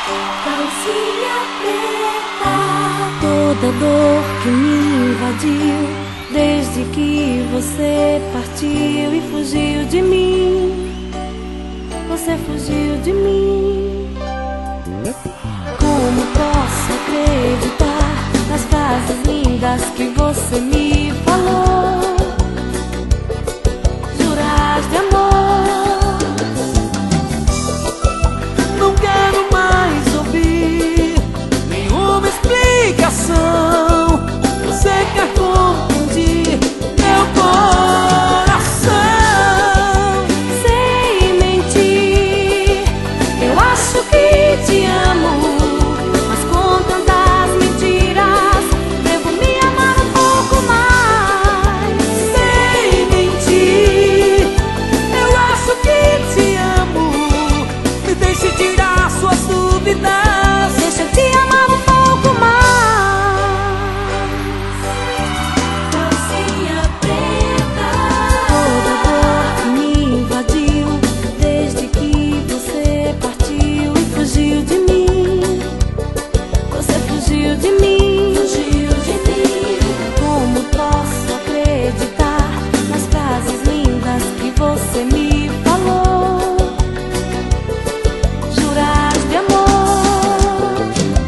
Calcinha preta. Toda dor que me invadiu desde que você partiu e fugiu de mim. Você fugiu de mim. Como posso acreditar nas frases lindas que você me falou? Juras de amor. Não quero mais ouvir nenhuma explicação. Você quer confundir meu coração. Sem mentir, eu acho que te amo, mas com tantas mentiras devo me amar um pouco mais. Sem mentir, eu acho que te amo. Me deixe tirar suas dúvidas. Deixa eu te amar um pouco mais. Calcinha preta. Toda dor que me invadiu desde que você partiu e fugiu de mim. Você fugiu de mim. Fugiu de mim. Como posso acreditar nas frases lindas que você me falou? Juras de amor.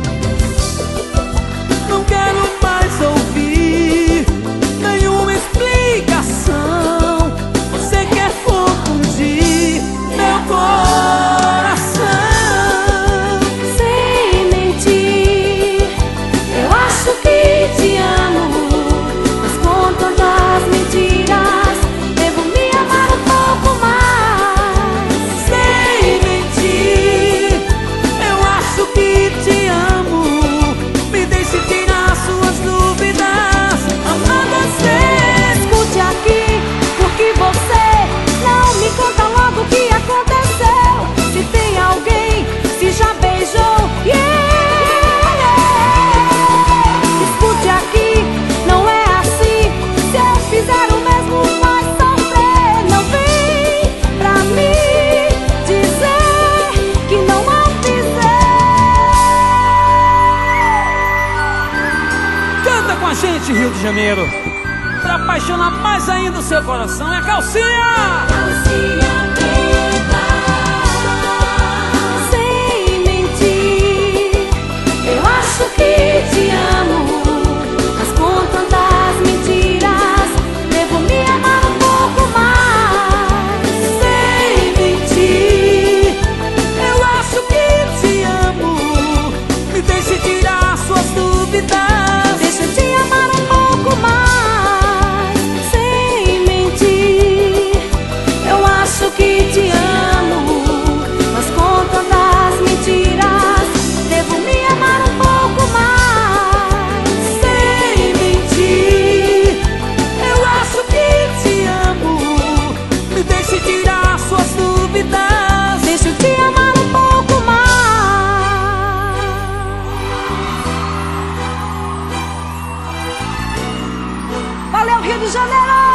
Não quero mais ouvir nenhuma explicação. Você quer confundir meu coração. Sem mentir, eu acho que te amo, mas com tantas mentiras devo me amar um pouco mais. Sem mentir, eu acho que te amo. Me deixe tirar suas dúvidas. Amar você. Escute aqui, porque você não me conta logo o que aconteceu. Se tem alguém, se já beijou, Escute aqui, não é assim. Se eu fizer o mesmo, vai sofrer. Não vem pra mim dizer que não o fizer. Canta com a gente, Rio de Janeiro. Pra apaixonar mais ainda o seu coração. É a calcinha. Calcinha preta. Sem mentir, eu acho que te amo, mas com tantas mentiras devo me amar um pouco mais. Sem mentir, eu acho que te amo. Me deixe tirar suas dúvidas. Deixa eu te amar um pouco mais. Sem mentir, eu acho que te amo, mas com tantas mentiras devo me amar um pouco mais. Sem mentir, eu acho que te amo. Me deixe tirar suas dúvidas. Deixa eu te amar um pouco mais. Valeu, Rio de Janeiro!